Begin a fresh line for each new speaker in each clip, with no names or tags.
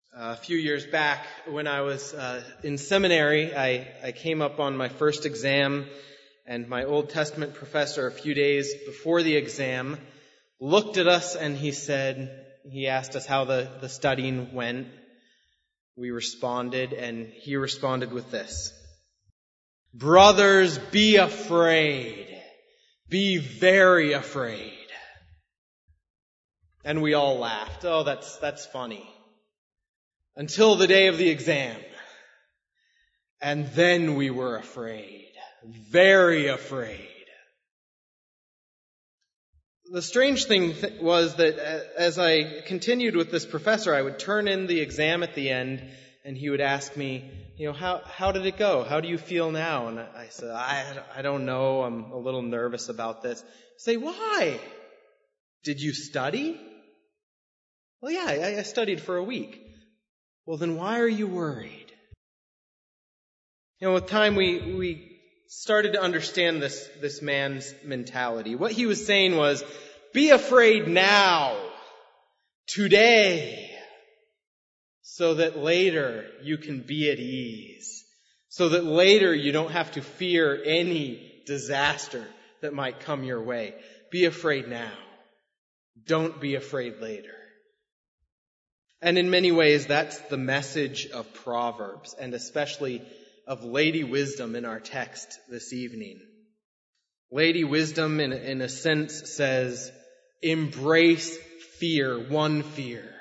A few years back, when I was in seminary, I came up on my first exam, and my Old Testament professor, a few days before the exam, looked at us and he asked us how the studying went. We responded, and he responded with this: "Brothers, be afraid. Be very afraid." And we all laughed. Oh, that's funny. Until the day of the exam. And then we were afraid. Very afraid. The strange thing was that as I continued with this professor, I would turn in the exam at the end, and he would ask me, how did it go? How do you feel now? And I said, I don't know. I'm a little nervous about this. Say, why? Did you study? Well, yeah, I studied for a week. Well, then why are you worried? With time we started to understand this man's mentality. What he was saying was, be afraid now, today, so that later you can be at ease, so that later you don't have to fear any disaster that might come your way. Be afraid now. Don't be afraid later. And in many ways, that's the message of Proverbs, and especially of Lady Wisdom in our text this evening. Lady Wisdom, in a sense, says, embrace fear, one fear,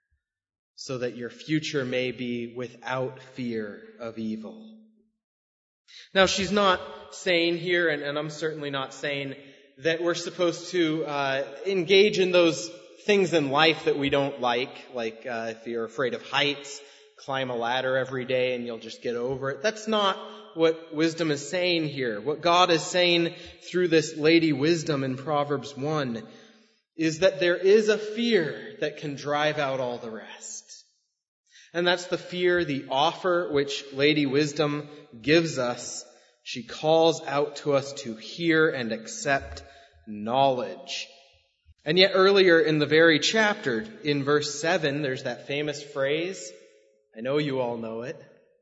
so that your future may be without fear of evil. Now, she's not saying here, and I'm certainly not saying, that we're supposed to engage in those things in life that we don't like if you're afraid of heights, climb a ladder every day and you'll just get over it. That's not what wisdom is saying here. What God is saying through this Lady Wisdom in Proverbs 1 is that there is a fear that can drive out all the rest. And that's the fear, the offer which Lady Wisdom gives us. She calls out to us to hear and accept knowledge. And yet earlier in the very chapter, in verse 7, there's that famous phrase, I know you all know it,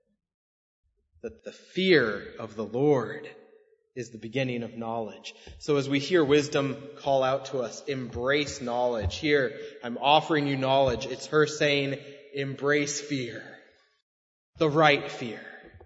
that the fear of the Lord is the beginning of knowledge. So as we hear wisdom call out to us, embrace knowledge. Here, I'm offering you knowledge. It's her saying, embrace fear. The right fear.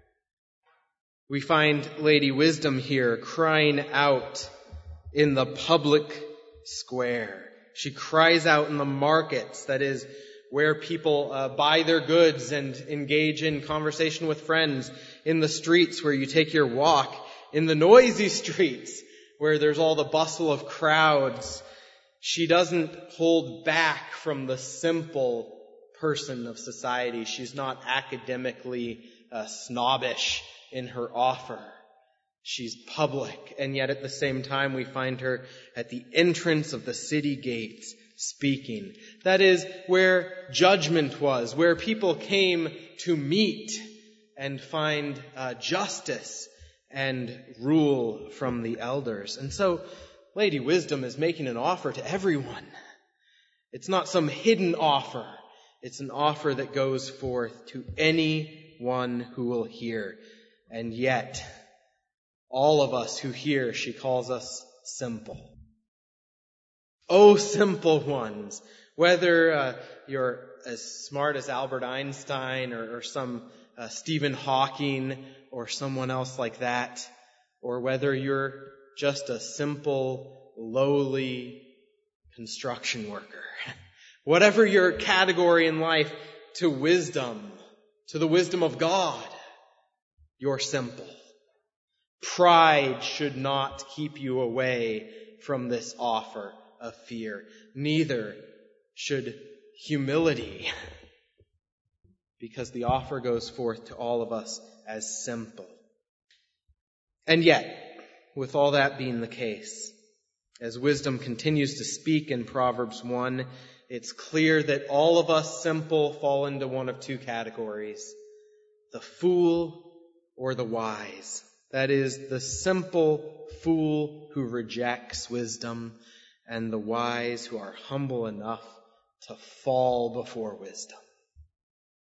We find Lady Wisdom here crying out in the public square. She cries out in the markets, that is, where people buy their goods and engage in conversation with friends, in the streets where you take your walk, in the noisy streets where there's all the bustle of crowds. She doesn't hold back from the simple person of society. She's not academically snobbish in her offer. She's public, and yet at the same time we find her at the entrance of the city gates speaking. That is where judgment was, where people came to meet and find justice and rule from the elders. And so Lady Wisdom is making an offer to everyone. It's not some hidden offer. It's an offer that goes forth to anyone who will hear. And yet, all of us who hear, she calls us simple. Oh, simple ones, whether you're as smart as Albert Einstein or some Stephen Hawking or someone else like that, or whether you're just a simple, lowly construction worker. Whatever your category in life, to wisdom, to the wisdom of God, you're simple. Pride should not keep you away from this offer of fear. Neither should humility, because the offer goes forth to all of us as simple. And yet, with all that being the case, as wisdom continues to speak in Proverbs 1, it's clear that all of us simple fall into one of two categories: the fool or the wise. That is, the simple fool who rejects wisdom, and the wise who are humble enough to fall before wisdom.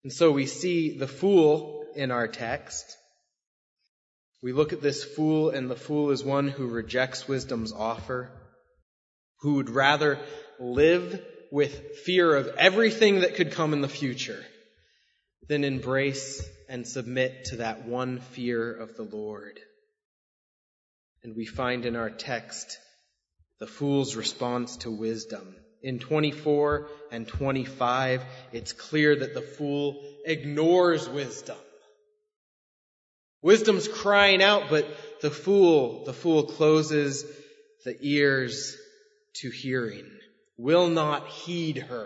And so we see the fool in our text. We look at this fool, and the fool is one who rejects wisdom's offer, who would rather live with fear of everything that could come in the future than embrace and submit to that one fear of the Lord. And we find in our text the fool's response to wisdom. In 24 and 25, it's clear that the fool ignores wisdom. Wisdom's crying out, but the fool closes the ears to hearing, will not heed her.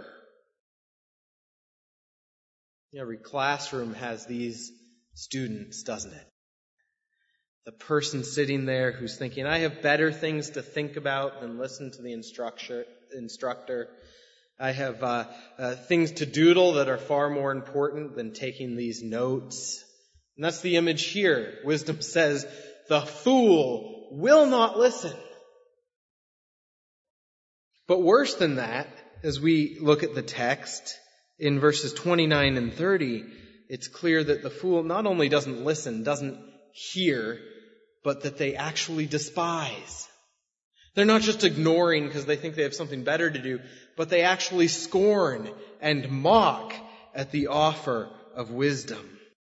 Every classroom has these students, doesn't it? The person sitting there who's thinking, I have better things to think about than listen to the instructor. I have things to doodle that are far more important than taking these notes. And that's the image here. Wisdom says, the fool will not listen. But worse than that, as we look at the text, in verses 29 and 30, it's clear that the fool not only doesn't listen, doesn't hear, but that they actually despise. They're not just ignoring because they think they have something better to do, but they actually scorn and mock at the offer of wisdom.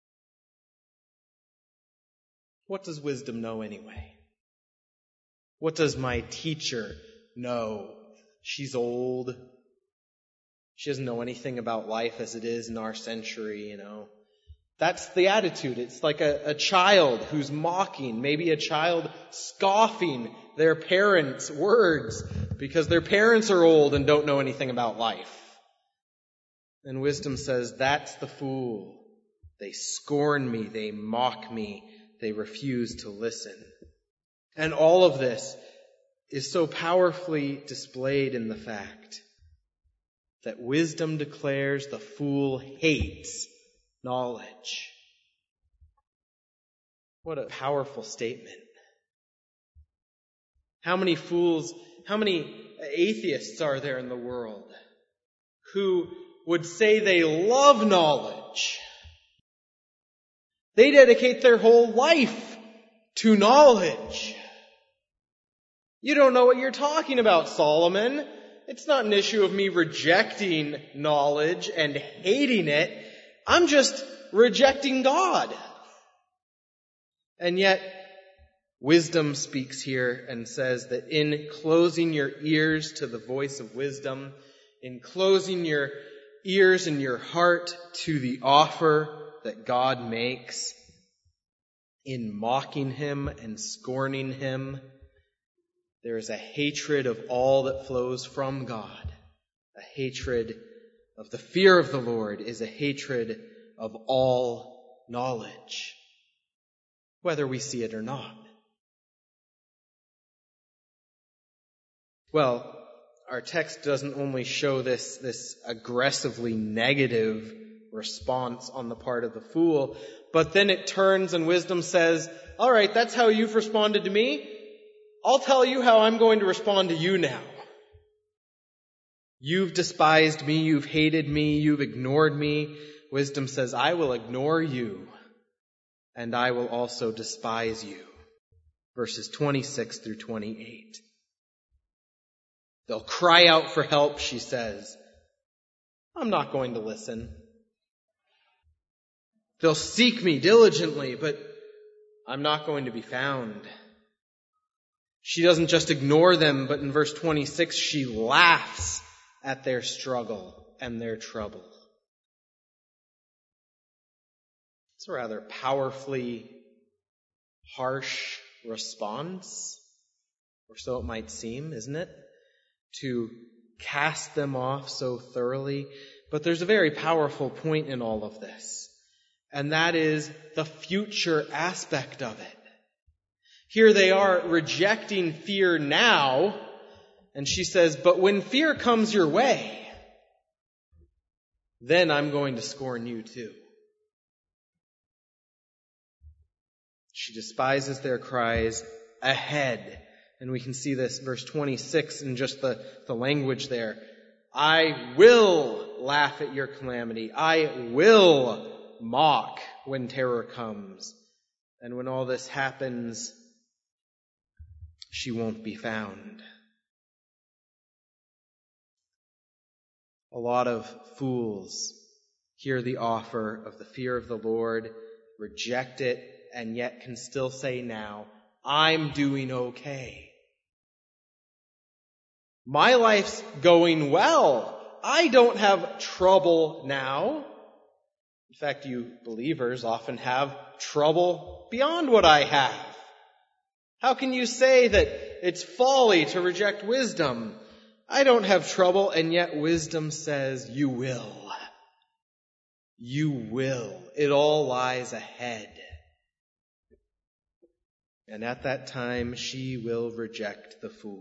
What does wisdom know anyway? What does my teacher know? She's old. She doesn't know anything about life as it is in our century, That's the attitude. It's like a child who's mocking, maybe a child scoffing their parents' words because their parents are old and don't know anything about life. And wisdom says, that's the fool. They scorn me, they mock me, they refuse to listen. And all of this is so powerfully displayed in the fact that wisdom declares the fool hates knowledge. What a powerful statement. How many atheists are there in the world who would say they love knowledge? They dedicate their whole life to knowledge. You don't know what you're talking about, Solomon. It's not an issue of me rejecting knowledge and hating it. I'm just rejecting God. And yet, wisdom speaks here and says that in closing your ears to the voice of wisdom, in closing your ears and your heart to the offer that God makes, in mocking him and scorning him, there is a hatred of all that flows from God. A hatred of the fear of the Lord is a hatred of all knowledge, whether we see it or not. Well, our text doesn't only show this aggressively negative response on the part of the fool, but then it turns and wisdom says, all right, that's how you've responded to me. I'll tell you how I'm going to respond to you now. You've despised me, you've hated me, you've ignored me. Wisdom says, I will ignore you, and I will also despise you. Verses 26 through 28. They'll cry out for help, she says. I'm not going to listen. They'll seek me diligently, but I'm not going to be found. She doesn't just ignore them, but in verse 26, she laughs at their struggle and their trouble. It's a rather powerfully harsh response, or so it might seem, isn't it? To cast them off so thoroughly. But there's a very powerful point in all of this, and that is the future aspect of it. Here they are rejecting fear now, and she says, but when fear comes your way, then I'm going to scorn you too. She despises their cries ahead. And we can see this, verse 26, in just the language there. I will laugh at your calamity. I will mock when terror comes. And when all this happens, she won't be found. A lot of fools hear the offer of the fear of the Lord, reject it, and yet can still say now, I'm doing okay. My life's going well. I don't have trouble now. In fact, you believers often have trouble beyond what I have. How can you say that it's folly to reject wisdom? I don't have trouble, and yet wisdom says, you will. You will. It all lies ahead. And at that time, she will reject the fool.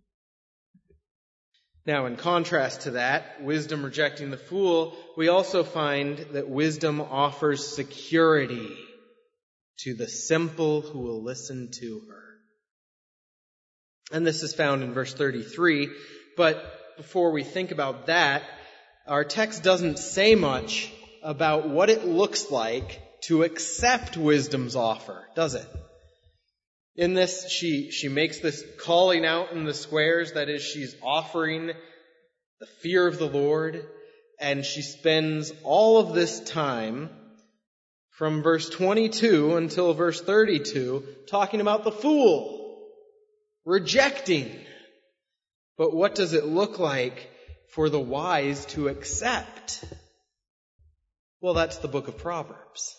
Now, in contrast to that, wisdom rejecting the fool, we also find that wisdom offers security to the simple who will listen to her. And this is found in verse 33. But before we think about that, our text doesn't say much about what it looks like to accept wisdom's offer, does it? In this, she makes this calling out in the squares, that is, she's offering the fear of the Lord, and she spends all of this time from verse 22 until verse 32 talking about the fool, rejecting. But what does it look like for the wise to accept? Well, that's the book of Proverbs.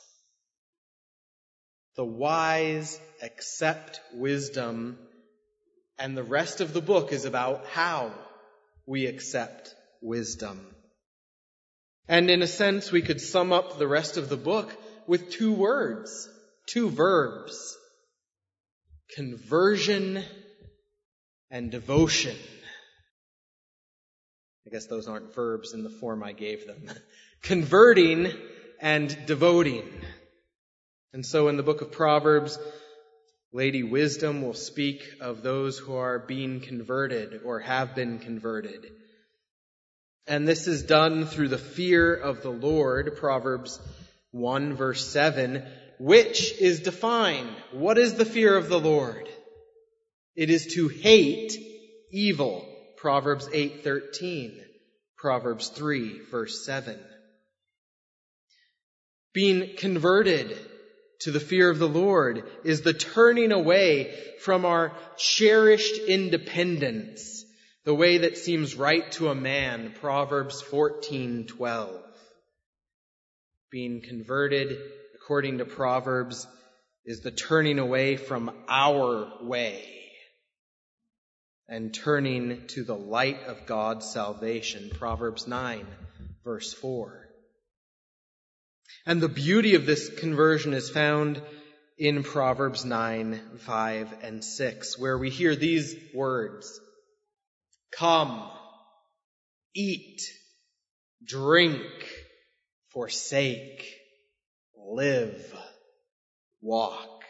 The wise accept wisdom, and the rest of the book is about how we accept wisdom. And in a sense, we could sum up the rest of the book with two words, two verbs: conversion and devotion. I guess those aren't verbs in the form I gave them. Converting and devoting. And so in the book of Proverbs, Lady Wisdom will speak of those who are being converted or have been converted. And this is done through the fear of the Lord, Proverbs 1 verse 7, which is defined. What is the fear of the Lord? It is to hate evil, Proverbs 8:13, Proverbs 3 verse 7. Being converted to the fear of the Lord is the turning away from our cherished independence, the way that seems right to a man, Proverbs 14:12. Being converted, according to Proverbs, is the turning away from our way and turning to the light of God's salvation, Proverbs 9, verse 4. And the beauty of this conversion is found in Proverbs 9, 5, and 6, where we hear these words: come, eat, drink, forsake, live, walk.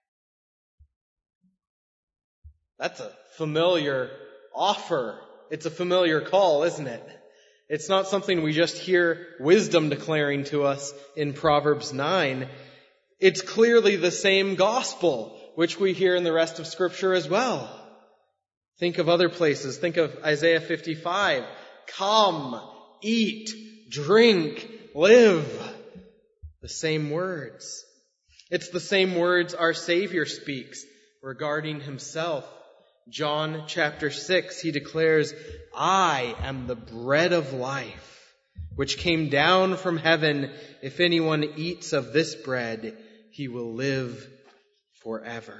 That's a familiar offer. It's a familiar call, isn't it? It's not something we just hear wisdom declaring to us in Proverbs 9. It's clearly the same gospel, which we hear in the rest of Scripture as well. Think of other places. Think of Isaiah 55. Come, eat, drink, live. The same words. It's the same words our Savior speaks regarding himself. John chapter 6, he declares, I am the bread of life, which came down from heaven. If anyone eats of this bread, he will live forever.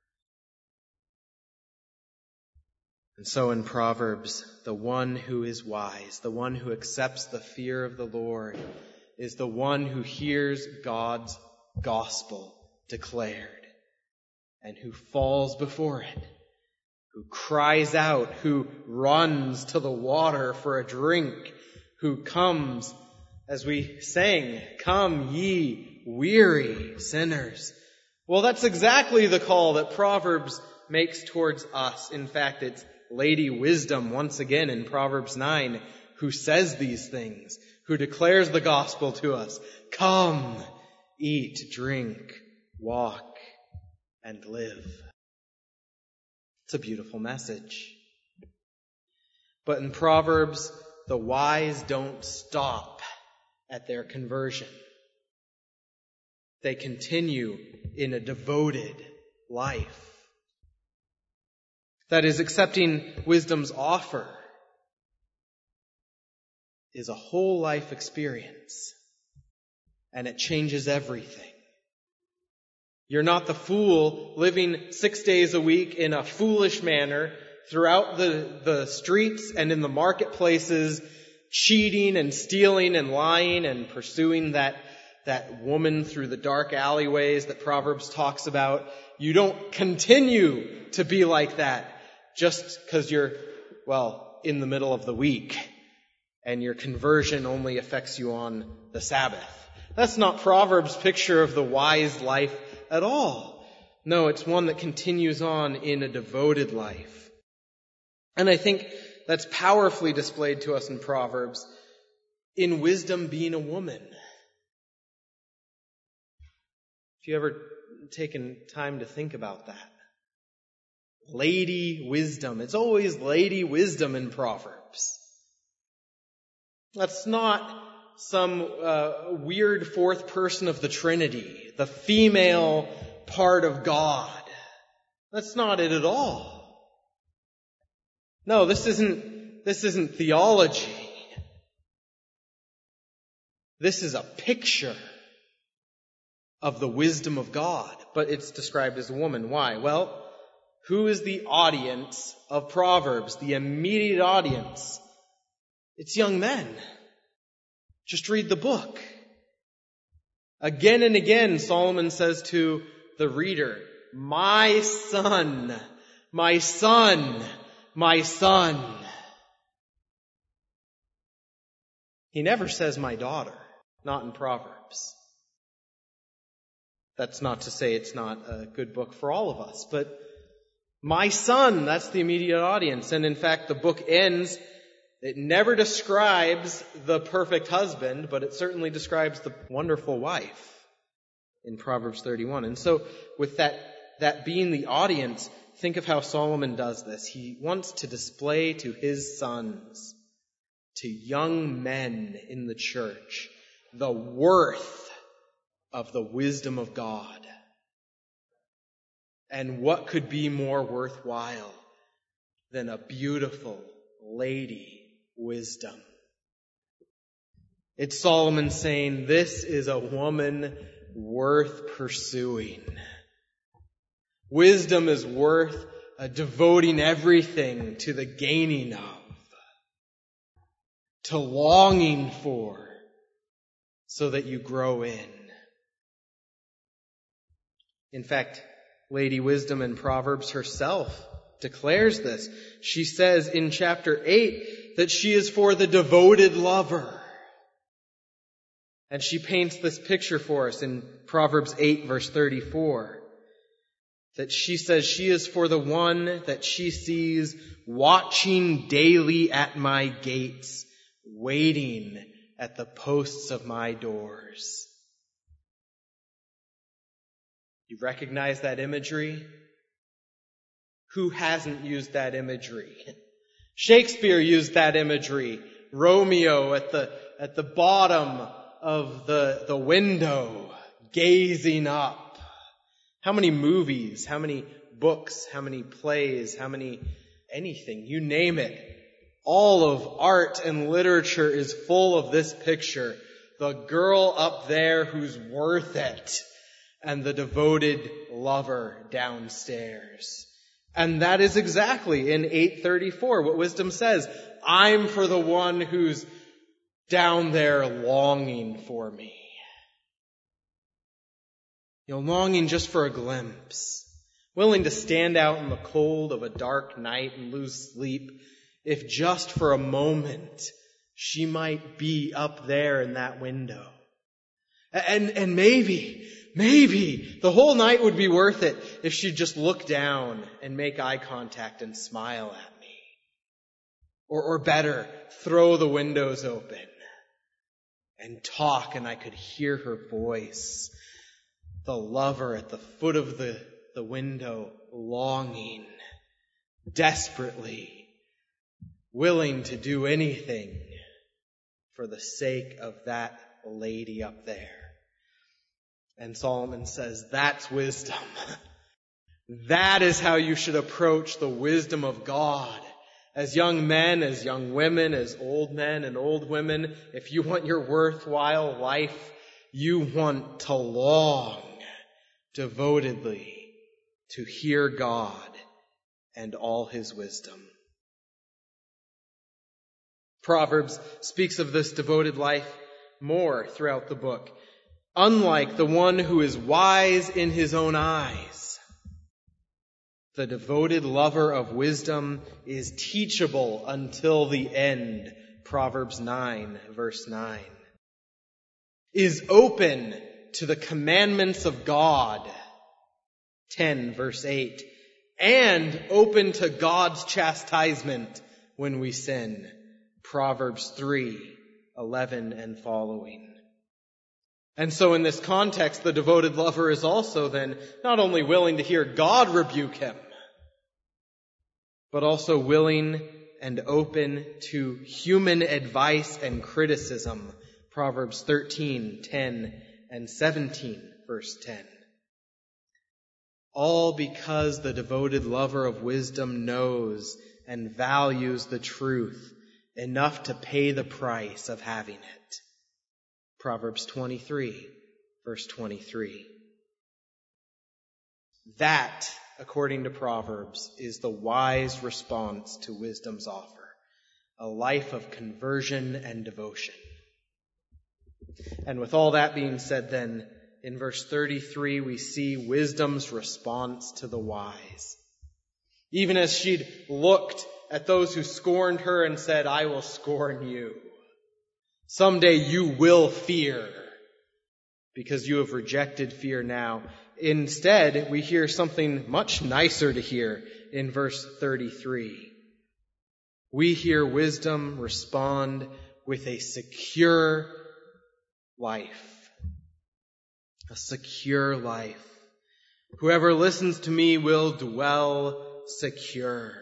And so in Proverbs, the one who is wise, the one who accepts the fear of the Lord, is the one who hears God's gospel declared and who falls before it, who cries out, who runs to the water for a drink, who comes, as we sang, come ye weary sinners. Well, that's exactly the call that Proverbs makes towards us. In fact, it's Lady Wisdom once again in Proverbs 9 who says these things, who declares the gospel to us. Come, eat, drink, walk, and live. It's a beautiful message. But in Proverbs, the wise don't stop at their conversion. They continue in a devoted life. That is, accepting wisdom's offer is a whole life experience, and it changes everything. You're not the fool living 6 days a week in a foolish manner throughout the streets and in the marketplaces, cheating and stealing and lying and pursuing that woman through the dark alleyways that Proverbs talks about. You don't continue to be like that just because you're, in the middle of the week and your conversion only affects you on the Sabbath. That's not Proverbs' picture of the wise life at all. No, it's one that continues on in a devoted life. And I think that's powerfully displayed to us in Proverbs in wisdom being a woman. If you ever taken time to think about that. Lady wisdom. It's always lady wisdom in Proverbs. That's not some weird fourth person of the Trinity, the female part of God. That's not it at all. No, this isn't theology. This is a picture of the wisdom of God, but it's described as a woman. Why? Well, who is the audience of Proverbs? The immediate audience. It's young men. Just read the book. Again and again, Solomon says to the reader, my son, my son, my son. He never says my daughter, not in Proverbs. That's not to say it's not a good book for all of us, but my son, that's the immediate audience. And in fact, the book ends, it never describes the perfect husband, but it certainly describes the wonderful wife in Proverbs 31. And so with that being the audience, think of how Solomon does this. He wants to display to his sons, to young men in the church, the worth of the wisdom of God. And what could be more worthwhile than a beautiful lady wisdom? It's Solomon saying, this is a woman worth pursuing. Wisdom is worth devoting everything to the gaining of, to longing for, so that you grow in. In fact, Lady Wisdom in Proverbs herself declares this. She says in chapter 8 that she is for the devoted lover. And she paints this picture for us in Proverbs 8 verse 34. That she says she is for the one that she sees watching daily at my gates, waiting at the posts of my doors. You recognize that imagery? Who hasn't used that imagery? Shakespeare used that imagery. Romeo at the bottom of the window, gazing up. How many movies, how many books, how many plays, anything, you name it. All of art and literature is full of this picture. The girl up there who's worth it, and the devoted lover downstairs. And that is exactly in 8:34 what wisdom says. I'm for the one who's down there longing for me. Longing just for a glimpse. Willing to stand out in the cold of a dark night and lose sleep if just for a moment she might be up there in that window. And maybe the whole night would be worth it if she'd just look down and make eye contact and smile at me. Or better, throw the windows open and talk, and I could hear her voice. The lover at the foot of the window, longing, desperately, willing to do anything for the sake of that lady up there. And Solomon says, that's wisdom. That is how you should approach the wisdom of God. As young men, as young women, as old men and old women, if you want your worthwhile life, you want to long devotedly to hear God and all His wisdom. Proverbs speaks of this devoted life more throughout the book. Unlike the one who is wise in his own eyes, the devoted lover of wisdom is teachable until the end. Proverbs 9, verse 9. Is open to the commandments of God. 10, verse 8. And open to God's chastisement when we sin. Proverbs 3, 11 and following. And so in this context, the devoted lover is also then not only willing to hear God rebuke him, but also willing and open to human advice and criticism. Proverbs 13, 10 and 17, verse 10. All because the devoted lover of wisdom knows and values the truth enough to pay the price of having it. Proverbs 23, verse 23. That, according to Proverbs, is the wise response to wisdom's offer. A life of conversion and devotion. And with all that being said then, in verse 33 we see wisdom's response to the wise. Even as she'd looked at those who scorned her and said, I will scorn you. Someday you will fear, because you have rejected fear now. Instead, we hear something much nicer to hear in verse 33. We hear wisdom respond with a secure life. A secure life. Whoever listens to me will dwell secure.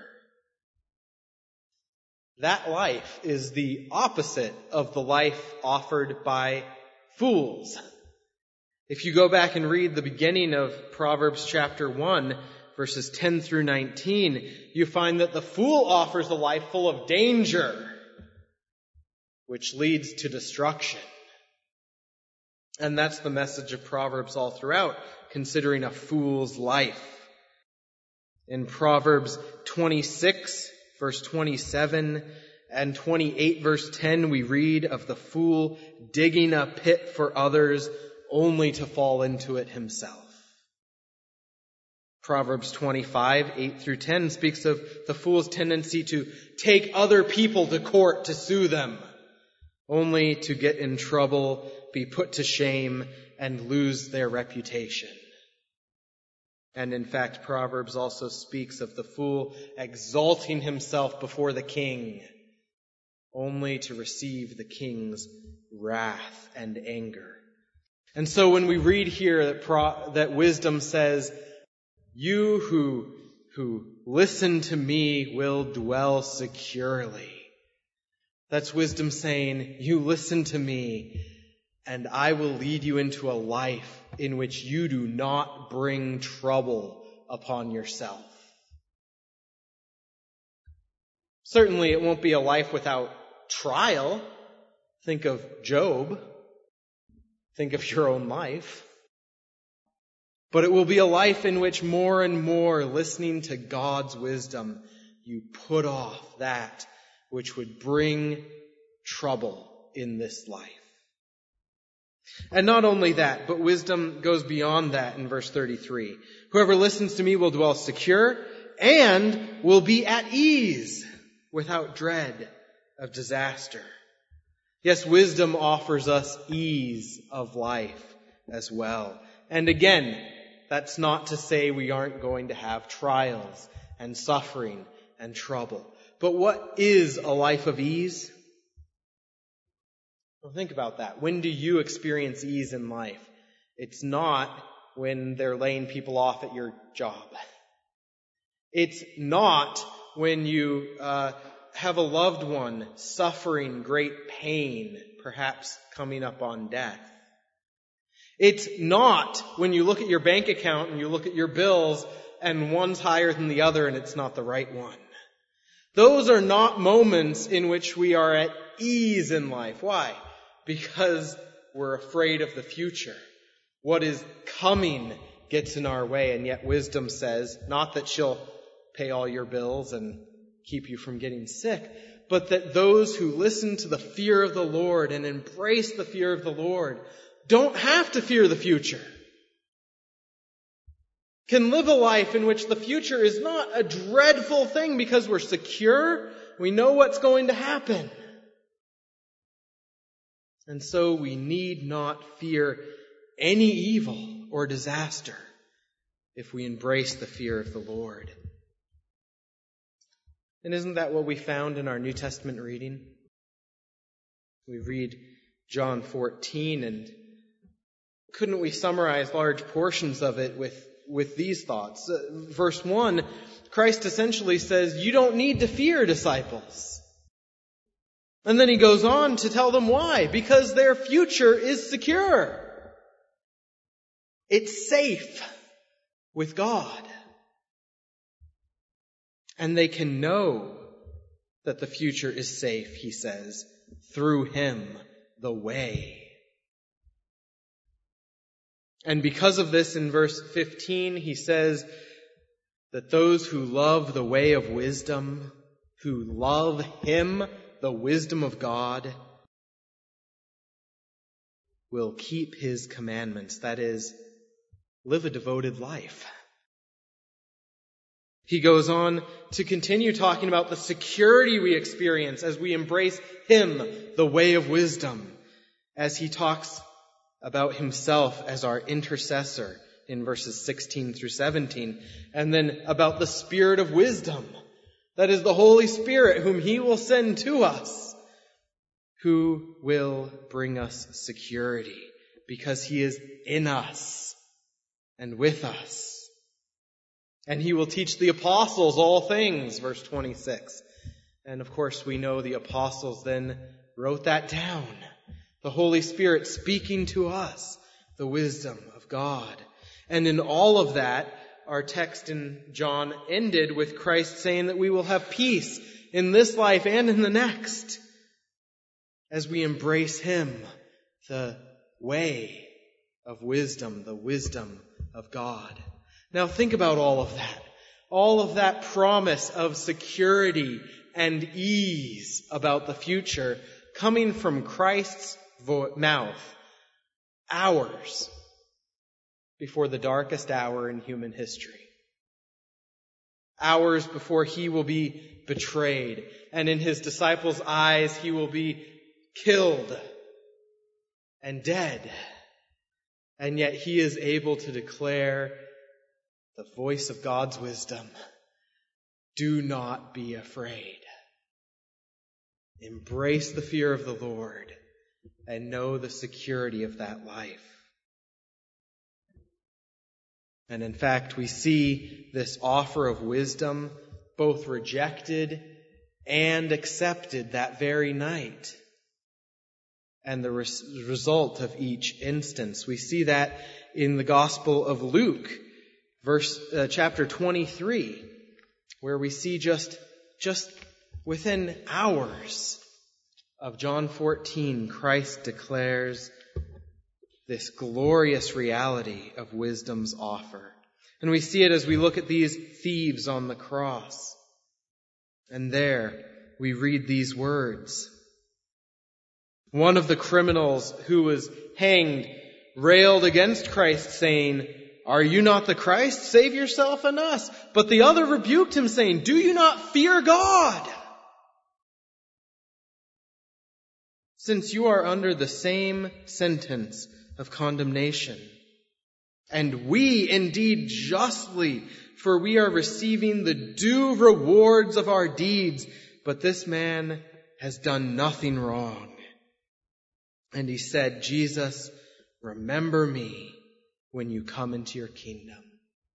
That life is the opposite of the life offered by fools. If you go back and read the beginning of Proverbs chapter 1, verses 10 through 19, you find that the fool offers a life full of danger, which leads to destruction. And that's the message of Proverbs all throughout, considering a fool's life. In Proverbs 26, verse 27 and 28, verse 10, we read of the fool digging a pit for others only to fall into it himself. Proverbs 25, 8 through 10 speaks of the fool's tendency to take other people to court to sue them, only to get in trouble, be put to shame, and lose their reputation. And in fact, Proverbs also speaks of the fool exalting himself before the king, only to receive the king's wrath and anger. And so when we read here that wisdom says, you who listen to me will dwell securely. That's wisdom saying, you listen to me, and I will lead you into a life in which you do not bring trouble upon yourself. Certainly it won't be a life without trial. Think of Job. Think of your own life. But it will be a life in which more and more, listening to God's wisdom, you put off that which would bring trouble in this life. And not only that, but wisdom goes beyond that in verse 33. Whoever listens to me will dwell secure and will be at ease without dread of disaster. Yes, wisdom offers us ease of life as well. And again, that's not to say we aren't going to have trials and suffering and trouble. But what is a life of ease? Well, think about that. When do you experience ease in life? It's not when they're laying people off at your job. It's not when you have a loved one suffering great pain, perhaps coming up on death. It's not when you look at your bank account and you look at your bills and one's higher than the other and it's not the right one. Those are not moments in which we are at ease in life. Why? Because we're afraid of the future. What is coming gets in our way, and yet wisdom says, not that she'll pay all your bills and keep you from getting sick, but that those who listen to the fear of the Lord and embrace the fear of the Lord don't have to fear the future. Can live a life in which the future is not a dreadful thing because we're secure, we know what's going to happen. And so we need not fear any evil or disaster if we embrace the fear of the Lord. And isn't that what we found in our New Testament reading? We read John 14, and couldn't we summarize large portions of it with these thoughts? Verse 1, Christ essentially says, you don't need to fear, disciples. And then he goes on to tell them why. Because their future is secure. It's safe with God. And they can know that the future is safe, he says, through him, the way. And because of this, in verse 15, he says that those who love the way of wisdom, who love him, the wisdom of God, will keep his commandments. That is, live a devoted life. He goes on to continue talking about the security we experience as we embrace him, the way of wisdom, as he talks about himself as our intercessor in verses 16 through 17, and then about the Spirit of wisdom, that is the Holy Spirit whom he will send to us, who will bring us security because he is in us and with us. And he will teach the apostles all things, verse 26. And of course we know the apostles then wrote that down. The Holy Spirit speaking to us, the wisdom of God. And in all of that, our text in John ended with Christ saying that we will have peace in this life and in the next as we embrace him, the way of wisdom, the wisdom of God. Now think about all of that promise of security and ease about the future coming from Christ's mouth hours before the darkest hour in human history. Hours before he will be betrayed, and in his disciples' eyes he will be killed and dead. And yet he is able to declare the voice of God's wisdom. Do not be afraid. Embrace the fear of the Lord and know the security of that life. And in fact, we see this offer of wisdom both rejected and accepted that very night. And the result of each instance. We see that in the Gospel of Luke, chapter 23, where we see just within hours of John 14, Christ declares this glorious reality of wisdom's offer. And we see it as we look at these thieves on the cross. And there we read these words. One of the criminals who was hanged railed against Christ, saying, "Are you not the Christ? Save yourself and us." But the other rebuked him, saying, "Do you not fear God, since you are under the same sentence of condemnation? And we indeed justly, for we are receiving the due rewards of our deeds, but this man has done nothing wrong. And he said, Jesus, remember me when you come into your kingdom.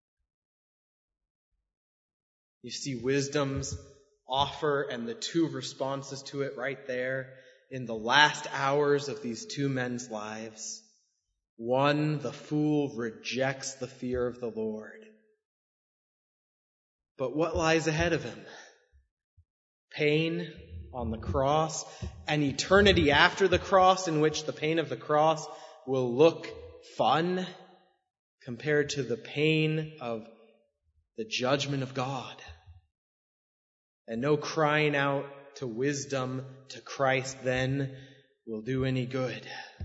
You see wisdom's offer and the two responses to it right there in the last hours of these two men's lives. One, the fool rejects the fear of the Lord. But what lies ahead of him? Pain on the cross, an eternity after the cross in which the pain of the cross will look fun compared to the pain of the judgment of God. And no crying out to wisdom, to Christ then will do any good.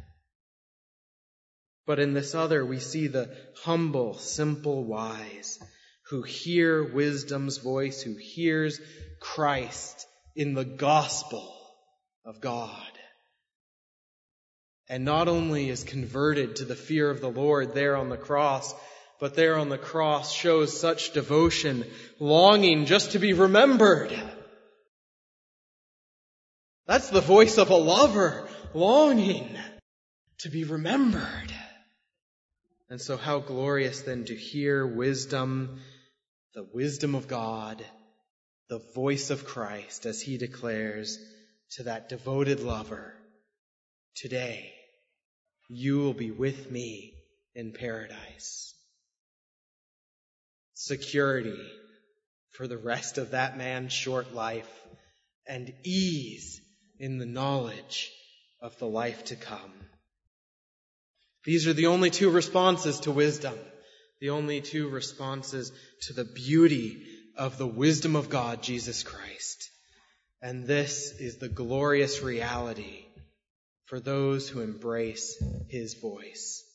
But in this other, we see the humble, simple wise who hear wisdom's voice, who hears Christ in the gospel of God. And not only is converted to the fear of the Lord there on the cross, but there on the cross shows such devotion, longing just to be remembered. That's the voice of a lover, longing to be remembered. And so how glorious then to hear wisdom, the wisdom of God, the voice of Christ as he declares to that devoted lover, today you will be with me in paradise. Security for the rest of that man's short life and ease in the knowledge of the life to come. These are the only two responses to wisdom, the only two responses to the beauty of the wisdom of God, Jesus Christ. And this is the glorious reality for those who embrace his voice.